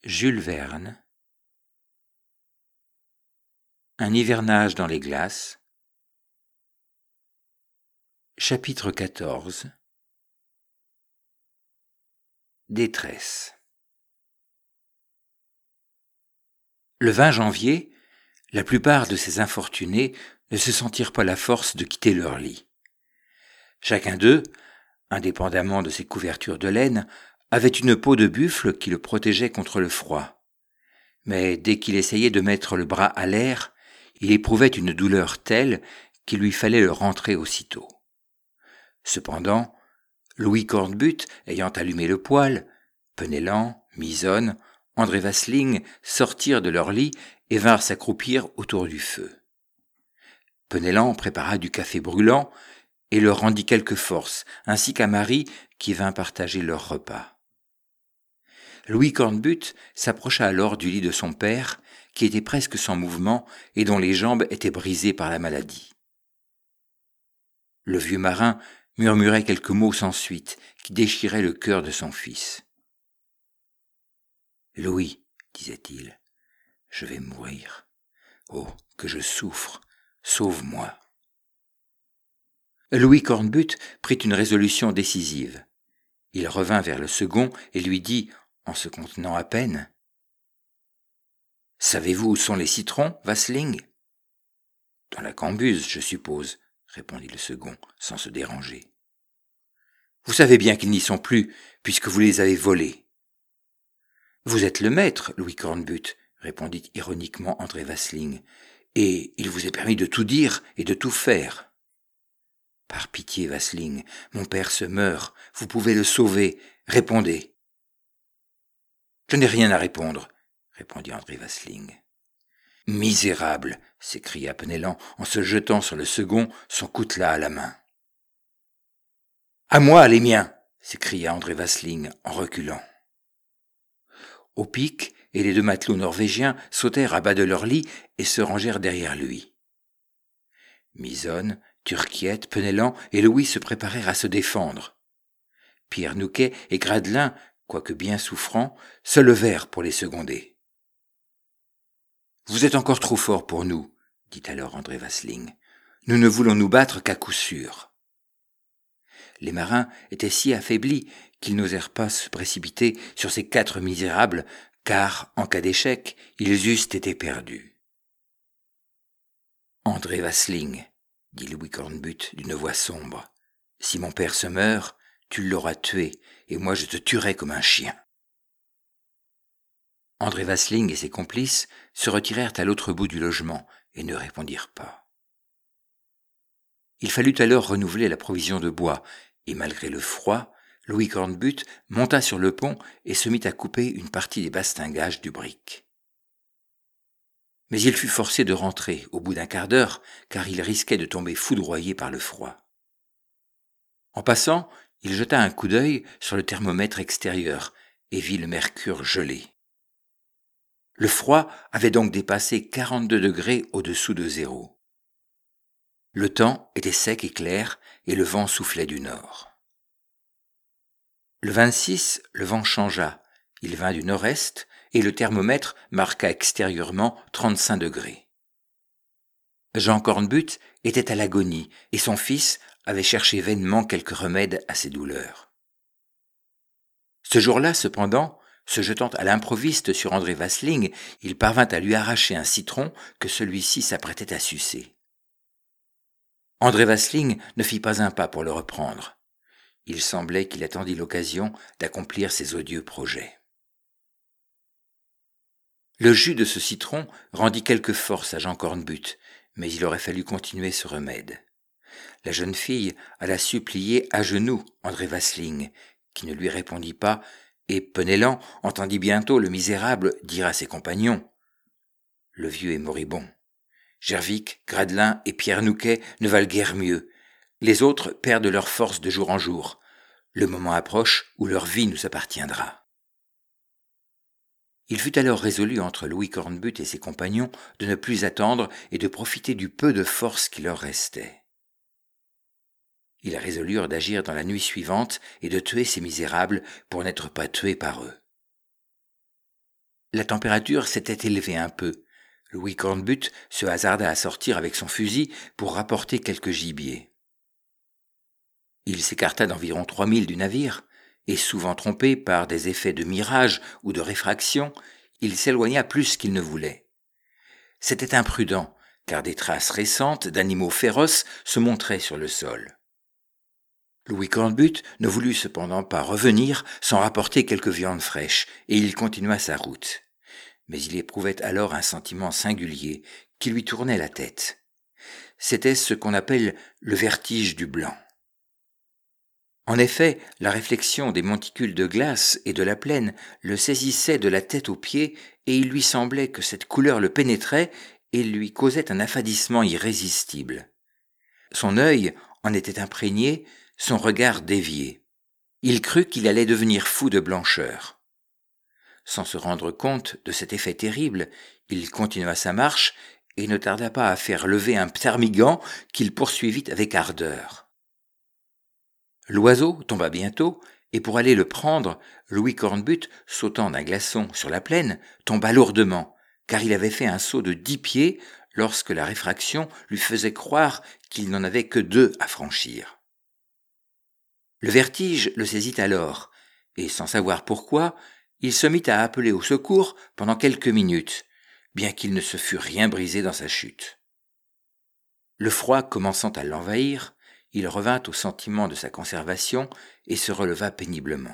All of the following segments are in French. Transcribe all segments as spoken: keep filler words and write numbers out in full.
Jules Verne. Un hivernage dans les glaces. Chapitre quatorze. Détresse. Le vingt janvier, la plupart de ces infortunés ne se sentirent pas la force de quitter leur lit. Chacun d'eux, indépendamment de ses couvertures de laine, avait une peau de buffle qui le protégeait contre le froid. Mais dès qu'il essayait de mettre le bras à l'air, il éprouvait une douleur telle qu'il lui fallait le rentrer aussitôt. Cependant, Louis Cornbutte ayant allumé le poêle, Penellan, Misonne, André Vasling sortirent de leur lit et vinrent s'accroupir autour du feu. Penellan prépara du café brûlant et leur rendit quelques forces, ainsi qu'à Marie qui vint partager leur repas. Louis Cornbutte s'approcha alors du lit de son père, qui était presque sans mouvement et dont les jambes étaient brisées par la maladie. Le vieux marin murmurait quelques mots sans suite, qui déchiraient le cœur de son fils. « Louis, disait-il, je vais mourir. Oh, que je souffre, sauve-moi. » Louis Cornbutte prit une résolution décisive. Il revint vers le second et lui dit, en se contenant à peine, « Savez-vous où sont les citrons, Vasling ?»« Dans la cambuse, je suppose, » répondit le second, sans se déranger. « Vous savez bien qu'ils n'y sont plus, puisque vous les avez volés. »« Vous êtes le maître, Louis Cornbutte, » répondit ironiquement André Vasling, « et il vous est permis de tout dire et de tout faire. »« Par pitié, Vasling, mon père se meurt, vous pouvez le sauver, répondez. » « Je n'ai rien à répondre, » répondit André Vasling. « Misérable !» s'écria Penellan en se jetant sur le second, son coutelas à la main. « À moi, les miens !» s'écria André Vasling en reculant. Au pic, et les deux matelots norvégiens sautèrent à bas de leur lit et se rangèrent derrière lui. Misonne, Turquiette, Penellan et Louis se préparèrent à se défendre. Pierre Nouquet et Gradelin, quoique bien souffrants, se levèrent pour les seconder. « Vous êtes encore trop forts pour nous, » dit alors André Vasling. « Nous ne voulons nous battre qu'à coup sûr. » Les marins étaient si affaiblis qu'ils n'osèrent pas se précipiter sur ces quatre misérables, car, en cas d'échec, ils eussent été perdus. « André Vasling, » dit Louis Cornbutte d'une voix sombre, « si mon père se meurt, tu l'auras tué, et moi je te tuerai comme un chien. » André Vasling et ses complices se retirèrent à l'autre bout du logement et ne répondirent pas. Il fallut alors renouveler la provision de bois, et malgré le froid, Louis Cornbutte monta sur le pont et se mit à couper une partie des bastingages du brick. Mais il fut forcé de rentrer au bout d'un quart d'heure, car il risquait de tomber foudroyé par le froid. En passant, il jeta un coup d'œil sur le thermomètre extérieur et vit le mercure gelé. Le froid avait donc dépassé quarante-deux degrés au-dessous de zéro. Le temps était sec et clair et le vent soufflait du nord. Le vingt-six, le vent changea, il vint du nord-est et le thermomètre marqua extérieurement trente-cinq degrés. Jean Cornbutte était à l'agonie et son fils avait cherché vainement quelques remèdes à ses douleurs. Ce jour-là, cependant, se jetant à l'improviste sur André Vasling, il parvint à lui arracher un citron que celui-ci s'apprêtait à sucer. André Vasling ne fit pas un pas pour le reprendre. Il semblait qu'il attendît l'occasion d'accomplir ses odieux projets. Le jus de ce citron rendit quelque force à Jean Cornbutte, mais il aurait fallu continuer ce remède. La jeune fille alla supplier à genoux André Vasling, qui ne lui répondit pas, et Penellan entendit bientôt le misérable dire à ses compagnons « Le vieux est moribond. Gervic, Gradelin et Pierre Nouquet ne valent guère mieux. Les autres perdent leur force de jour en jour. Le moment approche où leur vie nous appartiendra. » Il fut alors résolu entre Louis Cornbutte et ses compagnons de ne plus attendre et de profiter du peu de force qui leur restait. Ils résolurent d'agir dans la nuit suivante et de tuer ces misérables pour n'être pas tués par eux. La température s'était élevée un peu. Louis Cornbutte se hasarda à sortir avec son fusil pour rapporter quelques gibiers. Il s'écarta d'environ trois milles du navire, et souvent trompé par des effets de mirage ou de réfraction, il s'éloigna plus qu'il ne voulait. C'était imprudent, car des traces récentes d'animaux féroces se montraient sur le sol. Louis Cornbutte ne voulut cependant pas revenir sans rapporter quelques viandes fraîches, et il continua sa route. Mais il éprouvait alors un sentiment singulier qui lui tournait la tête. C'était ce qu'on appelle le vertige du blanc. En effet, la réflexion des monticules de glace et de la plaine le saisissait de la tête aux pieds, et il lui semblait que cette couleur le pénétrait et lui causait un affadissement irrésistible. Son œil en était imprégné, son regard dévié. Il crut qu'il allait devenir fou de blancheur. Sans se rendre compte de cet effet terrible, il continua sa marche et ne tarda pas à faire lever un ptarmigan qu'il poursuivit avec ardeur. L'oiseau tomba bientôt, et pour aller le prendre, Louis Cornbutte, sautant d'un glaçon sur la plaine, tomba lourdement, car il avait fait un saut de dix pieds lorsque la réfraction lui faisait croire qu'il n'en avait que deux à franchir. Le vertige le saisit alors, et sans savoir pourquoi, il se mit à appeler au secours pendant quelques minutes, bien qu'il ne se fût rien brisé dans sa chute. Le froid commençant à l'envahir, il revint au sentiment de sa conservation et se releva péniblement.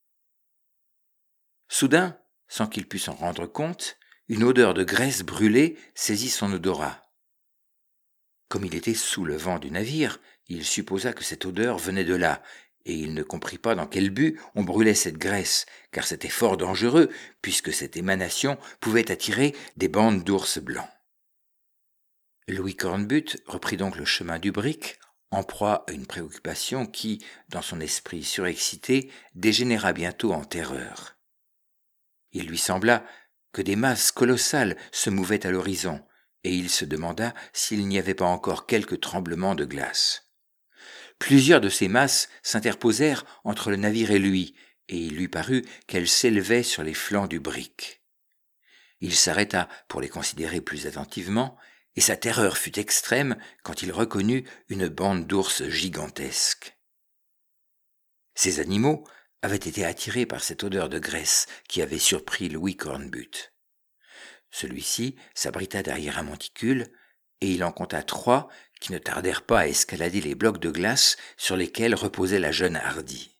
Soudain, sans qu'il pût s'en rendre compte, une odeur de graisse brûlée saisit son odorat. Comme il était sous le vent du navire, il supposa que cette odeur venait de là, et il ne comprit pas dans quel but on brûlait cette graisse, car c'était fort dangereux, puisque cette émanation pouvait attirer des bandes d'ours blancs. Louis Cornbutte reprit donc le chemin du brick, en proie à une préoccupation qui, dans son esprit surexcité, dégénéra bientôt en terreur. Il lui sembla que des masses colossales se mouvaient à l'horizon, et il se demanda s'il n'y avait pas encore quelque tremblement de glace. Plusieurs de ces masses s'interposèrent entre le navire et lui, et il lui parut qu'elles s'élevaient sur les flancs du brick. Il s'arrêta pour les considérer plus attentivement, et sa terreur fut extrême quand il reconnut une bande d'ours gigantesques. Ces animaux avaient été attirés par cette odeur de graisse qui avait surpris Louis Cornbutte. Celui-ci s'abrita derrière un monticule, et il en compta trois qui ne tardèrent pas à escalader les blocs de glace sur lesquels reposait la jeune hardie.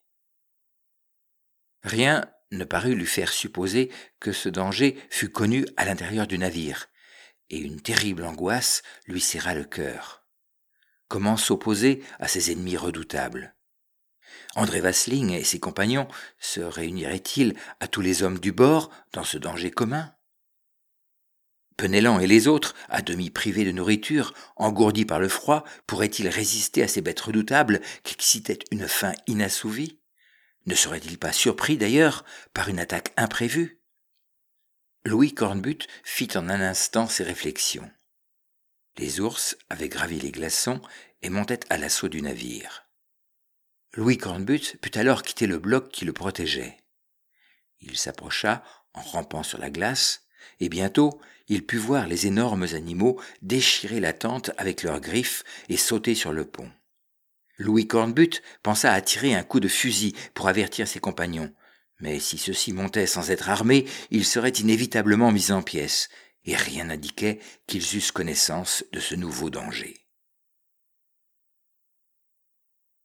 Rien ne parut lui faire supposer que ce danger fût connu à l'intérieur du navire, et une terrible angoisse lui serra le cœur. Comment s'opposer à ces ennemis redoutables ? André Vasling et ses compagnons se réuniraient-ils à tous les hommes du bord dans ce danger commun ? Penellan et les autres, à demi privés de nourriture, engourdis par le froid, pourraient-ils résister à ces bêtes redoutables qu'excitait une faim inassouvie ? Ne seraient-ils pas surpris d'ailleurs par une attaque imprévue ? Louis Cornbutte fit en un instant ses réflexions. Les ours avaient gravi les glaçons et montaient à l'assaut du navire. Louis Cornbutte put alors quitter le bloc qui le protégeait. Il s'approcha en rampant sur la glace, et bientôt il put voir les énormes animaux déchirer la tente avec leurs griffes et sauter sur le pont. Louis Cornbutte pensa à tirer un coup de fusil pour avertir ses compagnons, mais si ceux-ci montaient sans être armés, ils seraient inévitablement mis en pièces, et rien n'indiquait qu'ils eussent connaissance de ce nouveau danger.